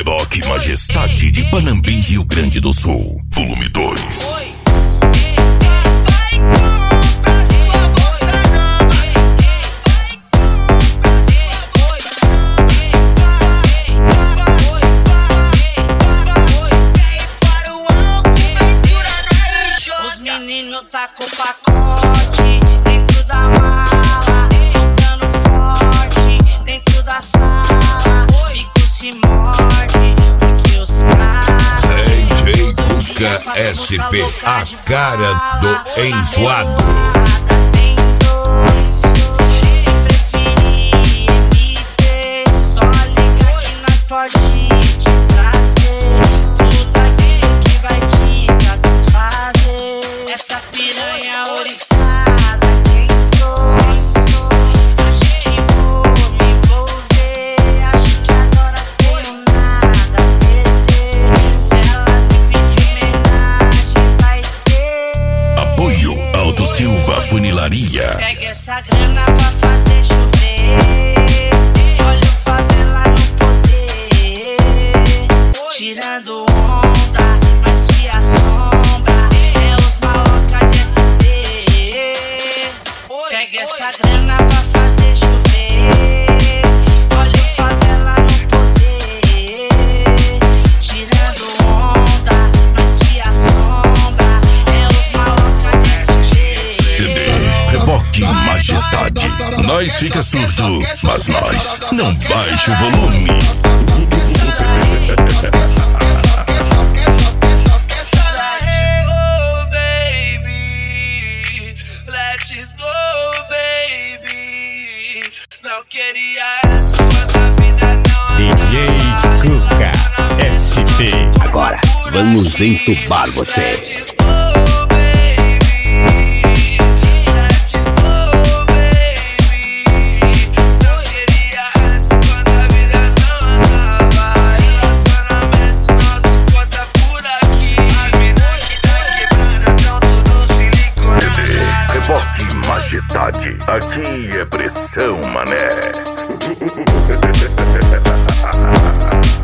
Reboque Majestade de Panambi, Rio Grande do Sul. Volume 2. Os meninos tá com pacote dentro da mala, tocando forte dentro da sala. Bico se morde porque os caras DJ Cuca SP, a cara do entoado. Tem doce, se preferir MT, só liga que nós pode te trazer tudo aquilo que vai te satisfazer. Essa piranha oriçada quem trouxe, acho que vou me envolver, acho que agora tenho nada a perder. Se elas me pedir homenagem vai ter. Apoio Aldo Silva Funilaria. Pega essa grana pra fazer chover, olha o favela no poder, tirando onda, mas te assombra, é os maloca de SP. Pega essa grana pra fazer chover, olha o favela no poder, tirando onda, mas te assombra, é os maloca de SP. CD Reboque Majestade. Nós fica surdo, mas nós não baixa o volume. Let's go, baby. Não queria quando a vida não DJ Cuca SP. Agora vamos entubar você. Let's go, baby. Let's go, baby. Não queria antes quando a vida não andava. Relacionamento não se conta por aqui. As mina que tá quebrando tão tudo silicone. Reboque Majestade. Aqui é pressão, mané.